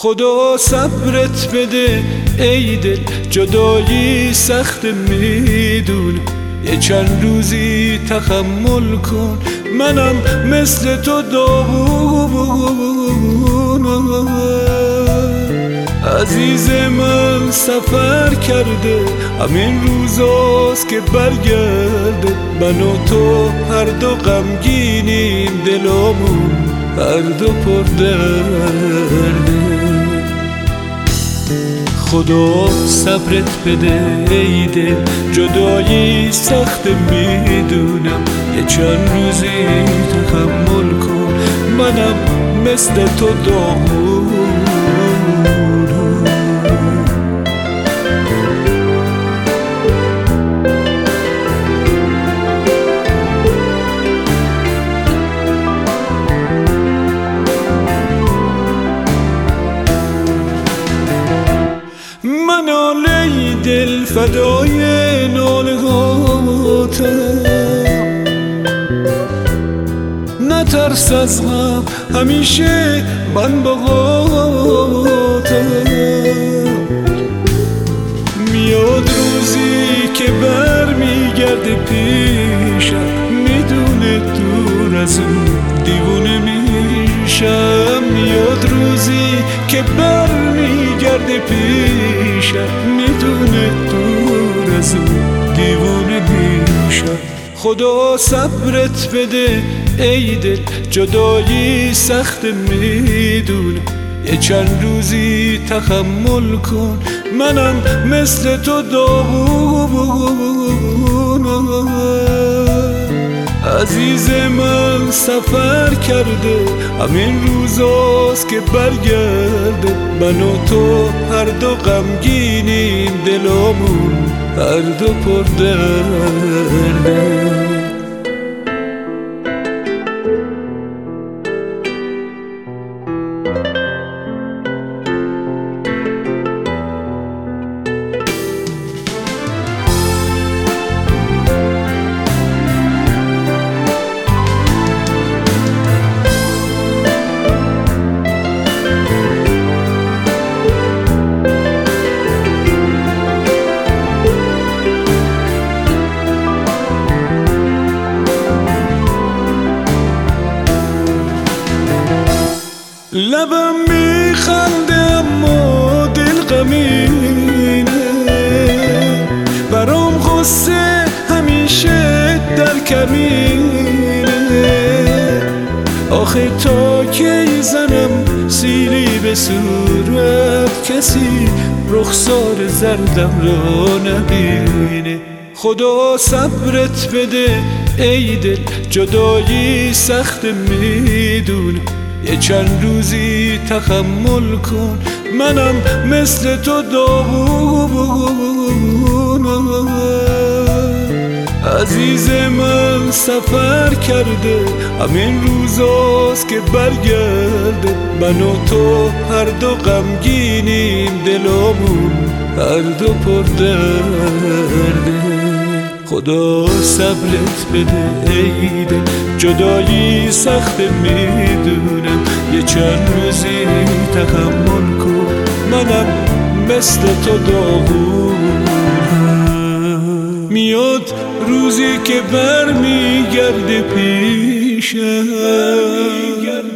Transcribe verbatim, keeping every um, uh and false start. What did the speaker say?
خدا صبرت بده ای دل، جدایی سخت میدونم، یه چند روزی تحمل کن، منم مثل تو داغونم. عزیز من سفر کرده، همین روزاست که برگرده، من و تو هر دو غمگینیم، دلامون هر دو پر درده. خدا صبرت بده ای دل، جدایی سخت میدونم، یه چند روزی تحمل کن، منم مثل تو داغونم. من ناله دل فدای ناله هاتم، نترس از غم همیشه من باهاتم. میاد روزی که بر میگرده پیشم، میدونه دور از اون دیوونه میشم. میاد روزی که بر میگرده پیشم، میدونه دور از اون دیوونه میشم. خدا صبرت بده ای دل، جدایی سخت میدونم، یه چند روزی تحمل کن، منم مثل تو داغونم. عزیز من سفر کرده، همین روزاست که برگرده، من و تو هر دو غمگینیم، دلامون هر دو پر درده. لبم میخنده اما دل غمینه، برام غصه همیشه در کمینه. آخه تا کی زنم سیلی به صورت، کسی رخسار زردم را نبینه. خدا صبرت بده ای دل، جدایی سخت میدونم، یه چند روزی تحمل کن، منم مثل تو داغونم. عزیز من سفر کرده، همین روزاست که برگرده، من و تو هر دو غمگینیم، دلامون هر دو پر درده. خدا صبرت بده ای دل، جدایی سخت میدونم، یه چند روزی تحمل کن، منم مثل تو داغونم. میاد روزی که بر میگرده پیشم،